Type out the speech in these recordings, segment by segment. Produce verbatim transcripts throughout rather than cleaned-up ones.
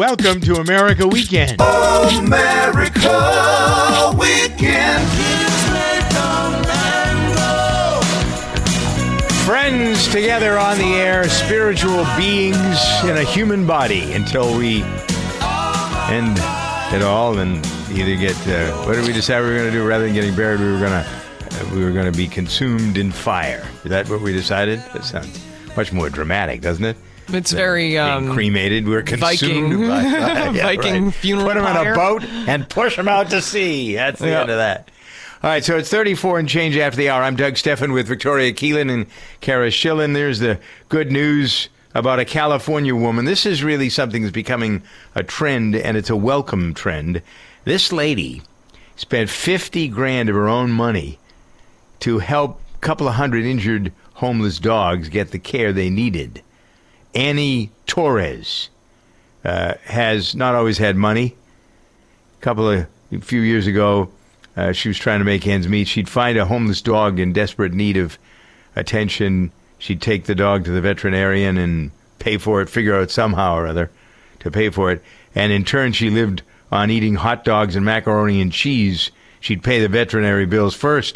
welcome to America Weekend. America Weekend. Friends together on the air, spiritual beings in a human body until we end it all and either get, uh, what did we decide we were going to do? Rather than getting buried, we were going to uh, we were going to be consumed in fire. Is that what we decided? That sounds much more dramatic, doesn't it? It's very um, cremated. We're consumed Viking, by fire. Yeah, Viking right. funeral Put them pyre. in a boat and push them out to sea. That's the Yep. end of that. All right, so it's thirty-four and change after the hour. I'm Doug Steffen with Victoria Keelan and Kara Schillen. There's the good news about a California woman. This is really something that's becoming a trend, and it's a welcome trend. This lady spent fifty grand of her own money to help a couple of hundred injured homeless dogs get the care they needed. Annie Torres uh, has not always had money. A couple of a few years ago, uh, she was trying to make ends meet. She'd find a homeless dog in desperate need of attention. She'd take the dog to the veterinarian and pay for it, figure out somehow or other to pay for it. And in turn, she lived on eating hot dogs and macaroni and cheese. She'd pay the veterinary bills first.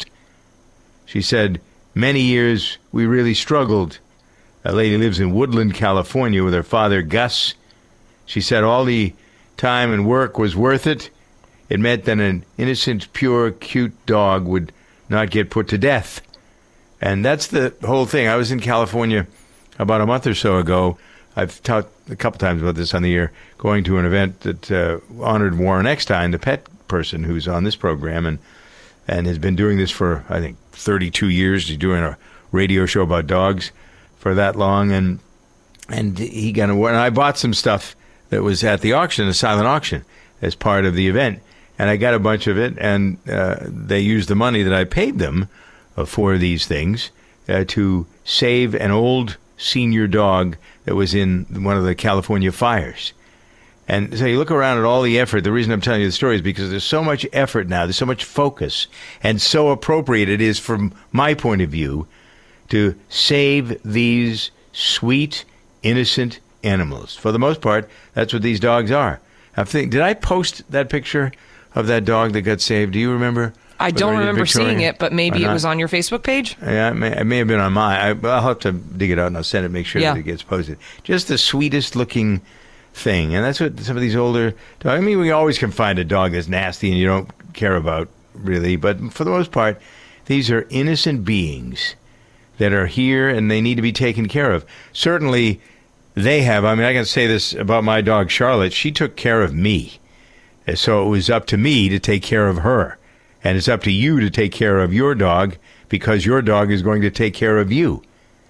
She said, many years we really struggled. A lady lives in Woodland, California with her father, Gus. She said all the time and work was worth it. It meant that an innocent, pure, cute dog would not get put to death. And that's the whole thing. I was in California about a month or so ago. I've talked a couple times about this on the air, going to an event that uh, honored Warren Eckstein, the pet person who's on this program, and and has been doing this for, I think, thirty-two years. He's doing a radio show about dogs for that long. And and he got and I bought some stuff that was at the auction, a silent auction, as part of the event. And I got a bunch of it, and uh, they used the money that I paid them uh, for these things uh, to save an old senior dog that was in one of the California fires. And so you look around at all the effort. The reason I'm telling you the story is because there's so much effort now, there's so much focus, and so appropriate it is from my point of view to save these sweet, innocent animals. For the most part, that's what these dogs are. I think, did I post that picture of that dog that got saved? Do you remember? I don't remember Victoria? seeing it, but maybe it was on your Facebook page? Yeah, it may, it may have been on mine. I, I'll have to dig it out and I'll send it, make sure Yeah. that it gets posted. Just the sweetest looking thing. And that's what some of these older dogs, I mean, we always can find a dog that's nasty and you don't care about, really. But for the most part, these are innocent beings that are here and they need to be taken care of. Certainly, they have. I mean, I can say this about my dog, Charlotte. She took care of me. And so it was up to me to take care of her. And it's up to you to take care of your dog because your dog is going to take care of you.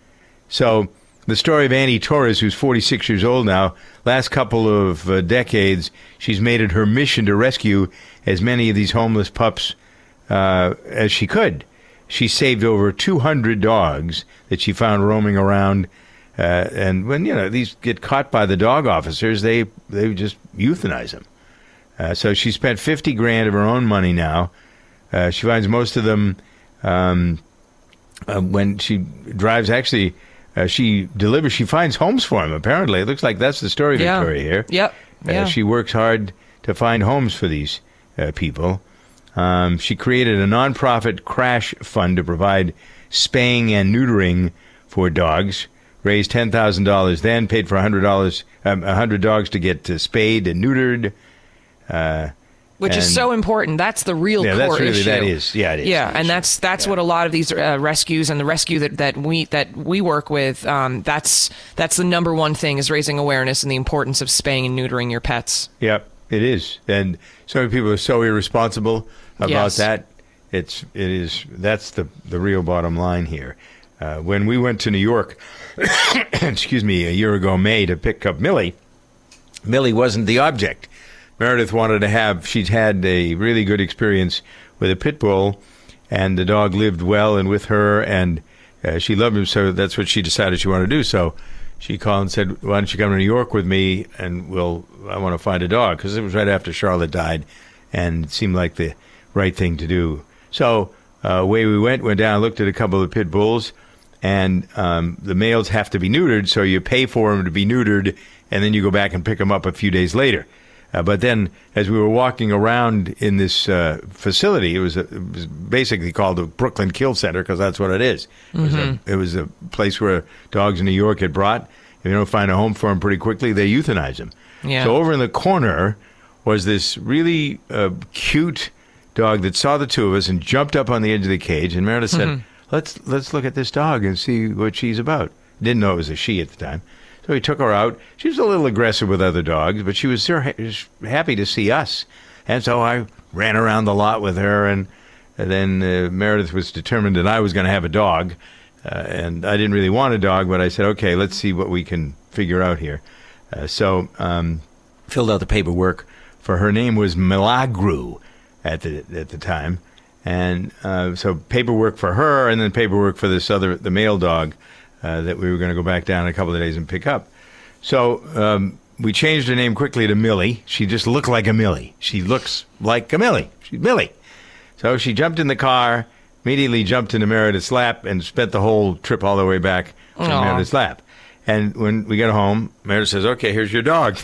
So the story of Annie Torres, who's forty-six years old now, last couple of uh, decades, she's made it her mission to rescue as many of these homeless pups uh, as she could. She saved over two hundred dogs that she found roaming around. Uh, and when, you know, these get caught by the dog officers, they, they just euthanize them. Uh, so she spent fifty grand of her own money now. Uh, she finds most of them um, uh, when she drives. Actually, uh, she delivers. She finds homes for them. Apparently, it looks like that's the story, Yeah. Victoria. Here, Yep. uh, Yeah. she works hard to find homes for these uh, people. Um, she created a nonprofit crash fund to provide spaying and neutering for dogs. Raised ten thousand dollars. Then paid for a hundred dollars. Um, a hundred dogs to get uh, spayed and neutered. Uh, Which is and- so important. That's the real Yeah, core that's really issue. that is. Yeah, it is. Yeah, and that's that's Yeah. what a lot of these uh, rescues and the rescue that, that we that we work with. Um, that's that's the number one thing is raising awareness and the importance of spaying and neutering your pets. Yep, it is. And so many people are so irresponsible about Yes. that. It's it is that's the the real bottom line here. Uh, when we went to New York, excuse me, a year ago May to pick up Millie, Millie wasn't the object. Meredith wanted to have, she'd had a really good experience with a pit bull, and the dog lived well and with her, and uh, she loved him, so that's what she decided she wanted to do. So she called and said, why don't you come to New York with me, and we'll, I want to find a dog, because it was right after Charlotte died, and it seemed like the right thing to do. So uh, away we went, went down, looked at a couple of pit bulls, and um, the males have to be neutered, so you pay for them to be neutered, and then you go back and pick them up a few days later. Uh, but then, as we were walking around in this uh, facility, it was, a, it was basically called the Brooklyn Kill Center, because that's what it is. It, was a, it was a place where dogs in New York had brought. If you don't find a home for them pretty quickly, they euthanize them. Yeah. So over in the corner was this really uh, cute dog that saw the two of us and jumped up on the edge of the cage. And Meredith said, mm-hmm. let's let's look at this dog and see what she's about. Didn't know it was a she at the time. So he took her out. She was a little aggressive with other dogs, but she was so ha- happy to see us. And so I ran around the lot with her, and, and then uh, Meredith was determined that I was going to have a dog. Uh, and I didn't really want a dog, but I said, okay, let's see what we can figure out here. Uh, so um, filled out the paperwork for her. Name was Milagro at the at the time. And uh, so paperwork for her, and then paperwork for this other, the male dog, Uh, that we were going to go back down in a couple of days and pick up. So um, we changed her name quickly to Millie. She just looked like a Millie. She looks like a Millie. She's Millie. So she jumped in the car, immediately jumped into Meredith's lap, and spent the whole trip all the way back to Aww. Meredith's lap. And when we get home, Meredith says, okay, here's your dog.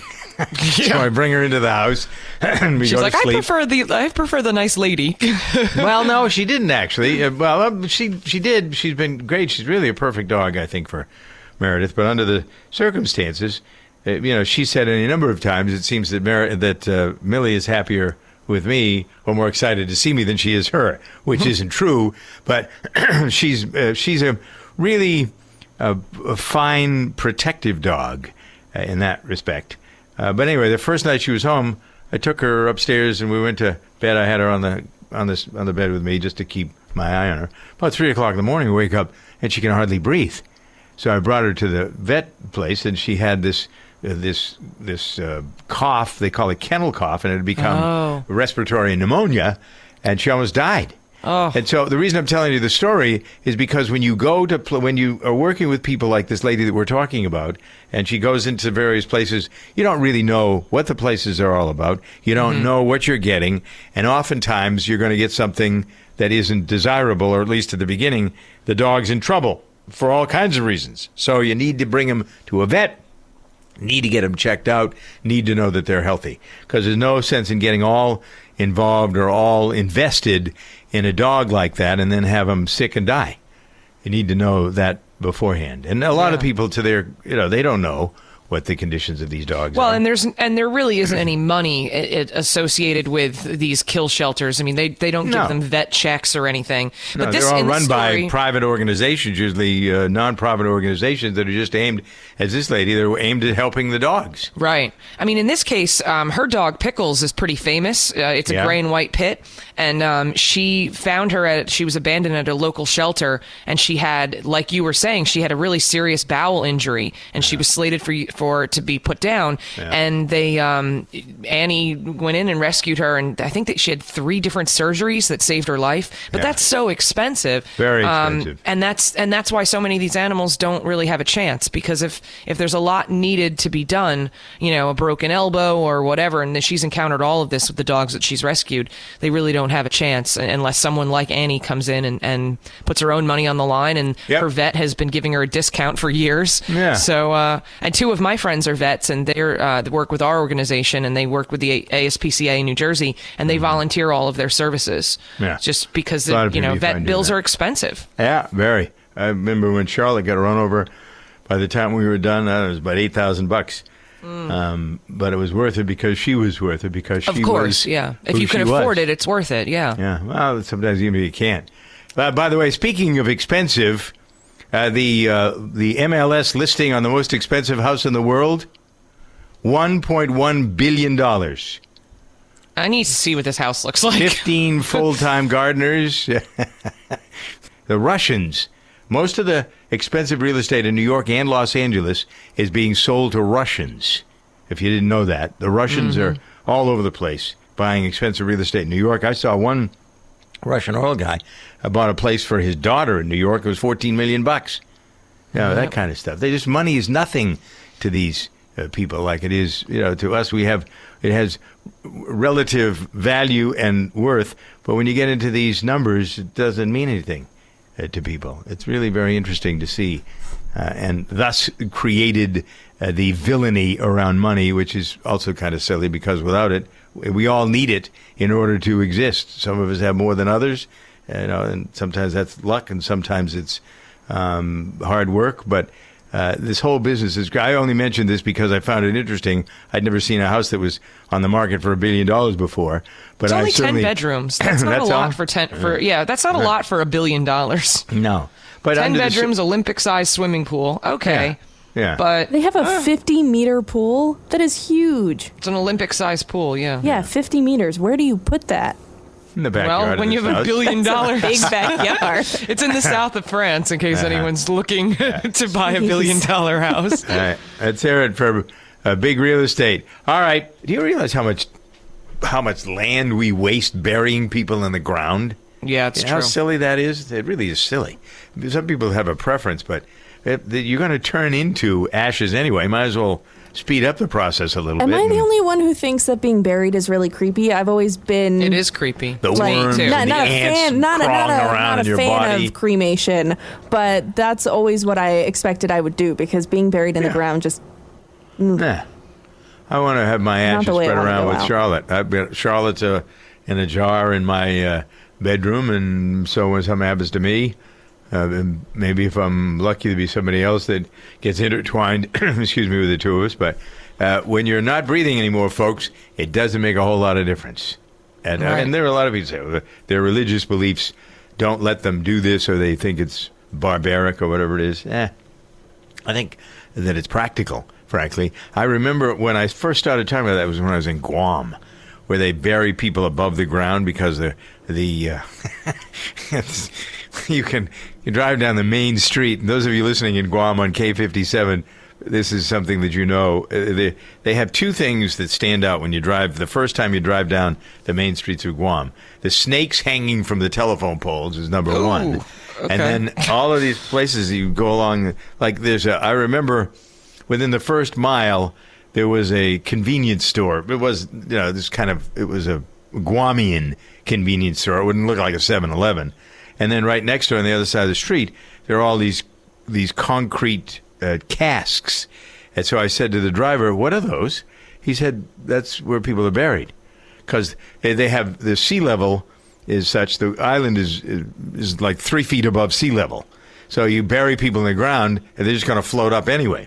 So I bring her into the house, and we She's go like, to sleep. I prefer the I prefer the nice lady. Well, no, she didn't actually. Uh, well, uh, she she did. She's been great. She's really a perfect dog, I think, for Meredith. But under the circumstances, uh, you know, she said any number of times, it seems that Mer- that uh, Millie is happier with me or more excited to see me than she is her, which isn't true. But she's uh, she's a really uh, a fine, protective dog uh, in that respect. Uh, but anyway, the first night she was home, I took her upstairs and we went to bed. I had her on the on this on the bed with me just to keep my eye on her. About three o'clock in the morning, we wake up and she can hardly breathe. So I brought her to the vet place, and she had this uh, this this uh, cough. They call it kennel cough, and it had become Oh. respiratory pneumonia, and she almost died. Oh. And so the reason I'm telling you the story is because when you go to pl- when you are working with people like this lady that we're talking about, and she goes into various places, you don't really know what the places are all about. You don't Mm-hmm. know what you're getting, and oftentimes you're going to get something that isn't desirable, or at least at the beginning, the dog's in trouble for all kinds of reasons. So you need to bring them to a vet, need to get them checked out, need to know that they're healthy, because there's no sense in getting all involved or all invested in a dog like that and then have them sick and die. You need to know that beforehand. And a lot Yeah. of people, to their, you know, they don't know what the conditions of these dogs Well, are. and there's and there really isn't any money i- i- associated with these kill shelters. I mean, they they don't No. give them vet checks or anything. No, But this they're all in the run story, by private organizations, usually uh, non-profit organizations that are just aimed, as this lady, they're aimed at helping the dogs. Right. I mean, in this case, um, her dog Pickles is pretty famous. Uh, it's a Yeah. gray and white pit, and um, she found her at. She was abandoned at a local shelter, and she had, like you were saying, she had a really serious bowel injury, and she was slated for for to be put down. Yeah. And they um, Annie went in and rescued her, and I think that she had three different surgeries that saved her life. But Yeah. that's so expensive. Very Um, expensive. and that's and that's why so many of these animals don't really have a chance, because if if there's a lot needed to be done, you know, a broken elbow or whatever, and she's encountered all of this with the dogs that she's rescued, they really don't have a chance unless someone like Annie comes in and, and puts her own money on the line. And Yep. her vet has been giving her a discount for years. Yeah. So uh, and two of my friends are vets, and they're uh, they work with our organization, and they work with the A S P C A in New Jersey, and they volunteer all of their services. Mm-hmm. Yeah. Just because A lot the, of you people know you find vet do bills that. are expensive. Yeah, very. I remember when Charlotte got run over. By the time we were done, uh, it was about eight thousand bucks. Um, but it was worth it because she was worth it because Of she course, was yeah. If who you can she afford was. it, it's worth it. Yeah. Yeah. Well, sometimes even if you can't. Uh, by the way, speaking of expensive, uh, the uh, the M L S listing on the most expensive house in the world, one point one billion dollars. I need to see what this house looks like. Fifteen full-time gardeners. The Russians. Most of the expensive real estate in New York and Los Angeles is being sold to Russians. If you didn't know that, the Russians Mm-hmm. are all over the place buying expensive real estate in New York. I saw one Russian oil guy uh, bought a place for his daughter in New York. It was fourteen million bucks. You know, that kind of stuff. They just money is nothing to these uh, people like it is, you know, to us. We have it has relative value and worth, but when you get into these numbers, it doesn't mean anything. uh, to people. It's really very interesting to see, uh, and thus created uh, the villainy around money, which is also kind of silly because without it, we all need it in order to exist. Some of us have more than others, you know, and sometimes that's luck, and sometimes it's um, hard work. But uh, this whole business is. I only mentioned this because I found it interesting. I'd never seen a house that was on the market for a billion dollars before. But it's only I certainly, ten bedrooms. That's not that's a lot all? for ten. For yeah, that's not a lot for a billion dollars. No, but ten under the bedrooms, s- Olympic-sized swimming pool. Okay. Yeah. Yeah. But They have a fifty meter pool that is huge. it's an Olympic-sized pool. Yeah. Yeah, fifty meters. Where do you put that? in the backyard. Well, when of you this have a house. billion dollars, Big backyard. it's in the south of France. In case Uh-huh. anyone's looking to buy a billion dollar house. All right, let's hear it for uh, big real estate. All right, do you realize how much how much land we waste burying people in the ground? Yeah, it's You know true. how silly that is? It really is silly. Some people have a preference, but it, that you're going to turn into ashes anyway. Might as well speed up the process a little Am bit. I the and only one who thinks that being buried is really creepy? I've always been. It is creepy. The like, worms too. and not, the not a ants fan, not a, not crawling a, around not in a your fan body. of cremation, but that's always what I expected I would do because being buried in Yeah. the ground just. Nah. I want to have my Not ashes the way I spread wanna around go with out. Charlotte. I've got Charlotte's uh, in a jar in my uh, bedroom, and so when something happens to me, uh, and maybe if I'm lucky to be somebody else that gets intertwined, excuse me, with the two of us. But uh, when you're not breathing anymore, folks, it doesn't make a whole lot of difference. And, uh, Right. and there are a lot of people who say well, their religious beliefs don't let them do this, or they think it's barbaric or whatever it is. Eh, I think that it's practical, frankly. I remember when I first started talking about that was when I was in Guam, where they bury people above the ground because the the uh, it's- you can you drive down the main street. And those of you listening in Guam on K fifty-seven, this is something that you know. Uh, They they have two things that stand out when you drive. The first time you drive down the main streets of Guam, the snakes hanging from the telephone poles is number Ooh, one, okay. and then all of these places you go along. Like there's a. I remember within the first mile there was a convenience store. It was you know this kind of it was a Guamian convenience store. It wouldn't look like a seven eleven. And then right next door on the other side of the street, there are all these these concrete uh, casks. And so I said to the driver, "What are those?" He said, "That's where people are buried, because they have the sea level is such the island is is like three feet above sea level. So you bury people in the ground, and they're just going to float up anyway.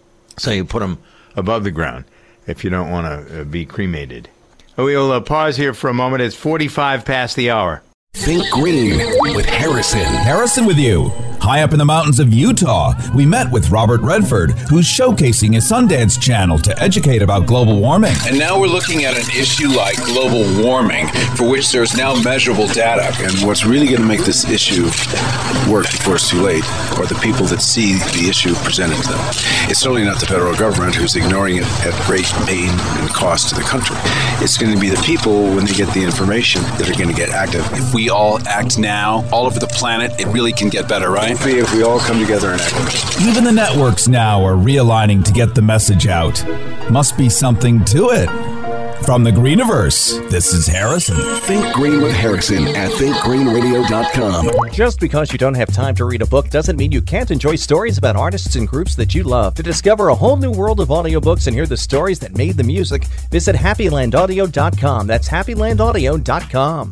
So you put them above the ground if you don't want to uh, be cremated." We'll uh, pause here for a moment. It's forty-five past the hour. Think Green with Harrison. Harrison with you. High up in the mountains of Utah, we met with Robert Redford, who's showcasing his Sundance channel to educate about global warming. And now we're looking at an issue like global warming, for which there's now measurable data. And what's really going to make this issue work before it's too late are the people that see the issue presented to them. It's certainly not the federal government who's ignoring it at great pain and cost to the country. It's going to be the people, when they get the information, that are going to get active. If we all act now, all over the planet, it really can get better, right? If we all come together and act. Even the networks now are realigning to get the message out. Must be something to it. From the Greeniverse, this is Harrison. Think Green with Harrison at think green radio dot com. Just because you don't have time to read a book doesn't mean you can't enjoy stories about artists and groups that you love. To discover a whole new world of audiobooks and hear the stories that made the music, visit happy land audio dot com. That's happy land audio dot com.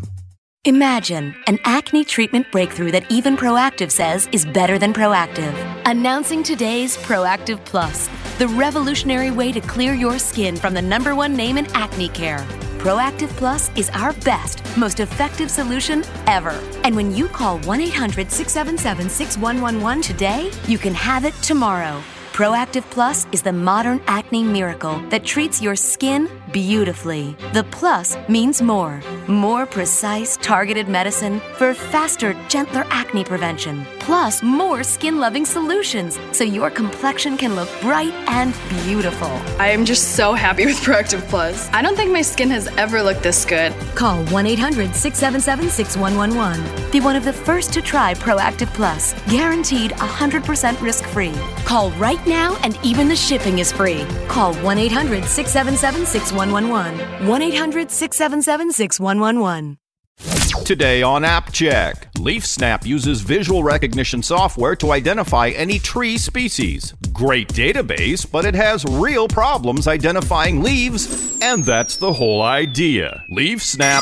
Imagine an acne treatment breakthrough that even Proactive says is better than Proactive. Announcing today's Proactive Plus, the revolutionary way to clear your skin from the number one name in acne care. Proactive Plus is our best, most effective solution ever. And when you call one eight hundred six seven seven six one one one today, you can have it tomorrow. Proactive Plus is the modern acne miracle that treats your skin beautifully. The plus means more. More precise, targeted medicine for faster, gentler acne prevention. Plus, more skin-loving solutions so your complexion can look bright and beautiful. I am just so happy with Proactive Plus. I don't think my skin has ever looked this good. Call one eight hundred six seven seven six one one one. Be one of the first to try Proactive Plus. Guaranteed one hundred percent risk-free. Call right now and even the shipping is free. Call one eight hundred six seven seven six one one one. one eight hundred six seven seven six one one one. Today on App Check, LeafSnap uses visual recognition software to identify any tree species. Great database, but it has real problems identifying leaves, and that's the whole idea. LeafSnap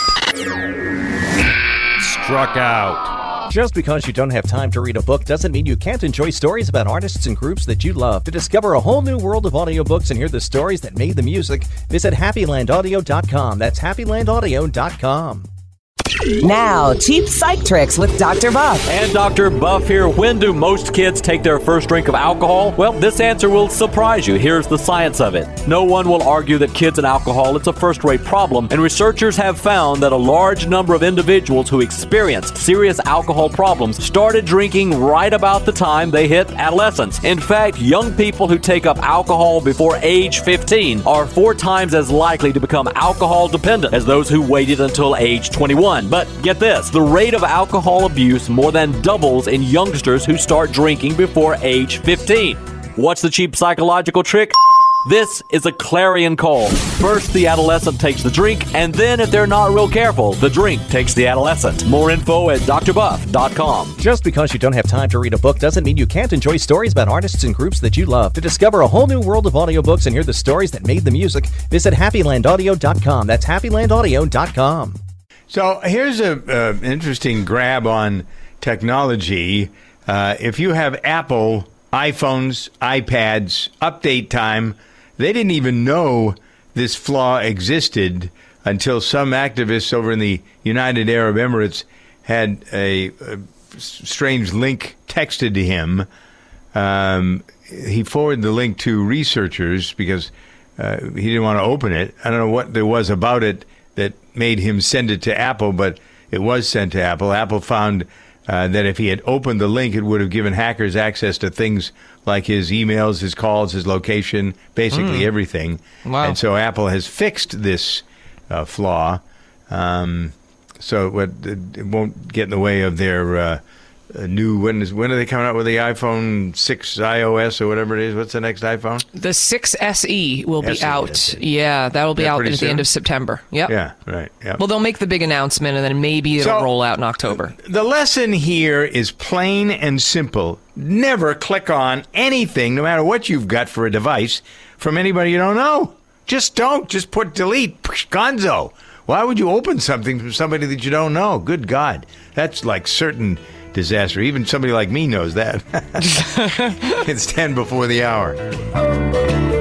struck out. Just because you don't have time to read a book doesn't mean you can't enjoy stories about artists and groups that you love. To discover a whole new world of audiobooks and hear the stories that made the music, visit happy land audio dot com. That's happy land audio dot com. Now, cheap psych tricks with Doctor Buff. And Doctor Buff here. When do most kids take their first drink of alcohol? Well, this answer will surprise you. Here's the science of it. No one will argue that kids and alcohol is a first-rate problem, and researchers have found that a large number of individuals who experienced serious alcohol problems started drinking right about the time they hit adolescence. In fact, young people who take up alcohol before age fifteen are four times as likely to become alcohol dependent as those who waited until age twenty-one. But get this, the rate of alcohol abuse more than doubles in youngsters who start drinking before age fifteen. What's the cheap psychological trick? This is a clarion call. First, the adolescent takes the drink, and then, if they're not real careful, the drink takes the adolescent. More info at d r buff dot com. Just because you don't have time to read a book doesn't mean you can't enjoy stories about artists and groups that you love. To discover a whole new world of audiobooks and hear the stories that made the music, visit happy land audio dot com. That's happy land audio dot com. So here's a uh, interesting grab on technology. Uh, if you have Apple iPhones, iPads, update time, they didn't even know this flaw existed until some activists over in the United Arab Emirates had a, a strange link texted to him. Um, he forwarded the link to researchers because uh, he didn't want to open it. I don't know what there was about it that made him send it to Apple, but it was sent to Apple. Apple found uh, that if he had opened the link, it would have given hackers access to things like his emails, his calls, his location, basically mm. everything. Wow. And so Apple has fixed this uh, flaw, um, so it, it won't get in the way of their uh, new, when is when are they coming out with the iPhone six iOS or whatever it is? What's the next iPhone? The six S E will be S E, out. Yeah, that'll be Yeah, out pretty at the soon? end of September. Yep. Yeah, right. Yep. Well, they'll make the big announcement, and then maybe it'll So- roll out in October. The lesson here is plain and simple. Never click on anything, no matter what you've got for a device, from anybody you don't know. Just don't. Just put delete. Psh, Gonzo. Why would you open something from somebody that you don't know? Good God. That's like certain disaster. Even somebody like me knows that. It's ten before the hour.